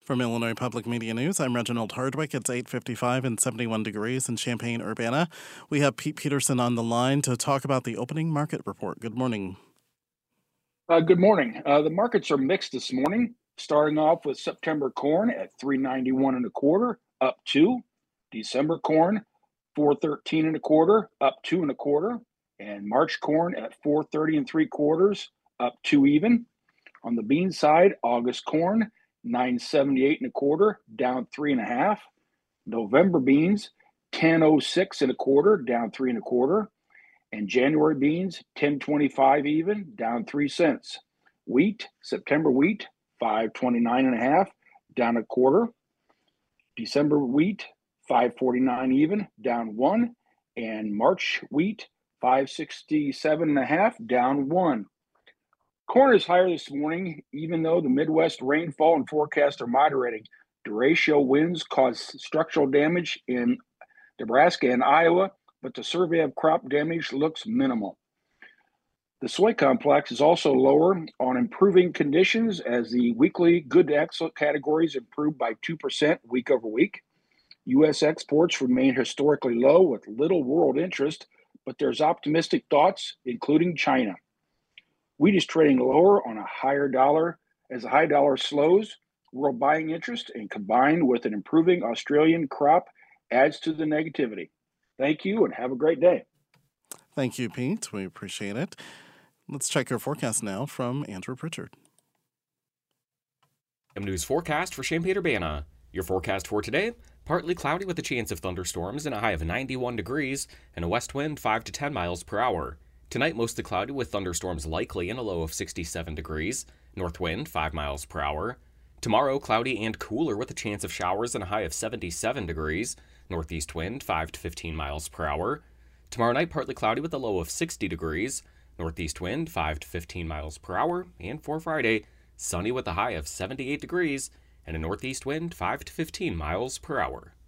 From Illinois Public Media News, I'm Reginald Hardwick. It's 8:55 and 71 degrees in Champaign-Urbana. We have Pete Peterson on the line to talk about the opening market report. Good morning. Good morning. The markets are mixed this morning, starting off with September corn at 391 and a quarter, up 2. December corn, 413 and a quarter, up 2 and a quarter. And March corn at 430 and 3/4, up 2 even. On the bean side, August corn, 978 and a quarter, down 3.5. November beans, 1006 and a quarter, down 3 1/4. And January beans, 1025 even, down 3 cents. Wheat, September wheat, 529 and a half, down a quarter. December wheat, 549 even, down 1. And March wheat, 567 and a half, down 1. Corn is higher this morning, even though the Midwest rainfall and forecast are moderating. Derecho winds caused structural damage in Nebraska and Iowa, but the survey of crop damage looks minimal. The soy complex is also lower on improving conditions as the weekly good to excellent categories improved by 2% week over week. U.S. exports remain historically low with little world interest, but there's optimistic thoughts, including China. Wheat is trading lower on a higher dollar as the high dollar slows world buying interest, and combined with an improving Australian crop adds to the negativity. Thank you and have a great day. Thank you, Pete. We appreciate it. Let's check your forecast now from Andrew Pritchard. News forecast for Champaign-Urbana. Your forecast for today, partly cloudy with a chance of thunderstorms and a high of 91 degrees and a west wind 5 to 10 miles per hour. Tonight, mostly cloudy with thunderstorms likely and a low of 67 degrees, north wind 5 miles per hour. Tomorrow, cloudy and cooler with a chance of showers and a high of 77 degrees, northeast wind 5 to 15 miles per hour. Tomorrow night, partly cloudy with a low of 60 degrees, northeast wind 5 to 15 miles per hour. And for Friday, sunny with a high of 78 degrees and a northeast wind 5 to 15 miles per hour.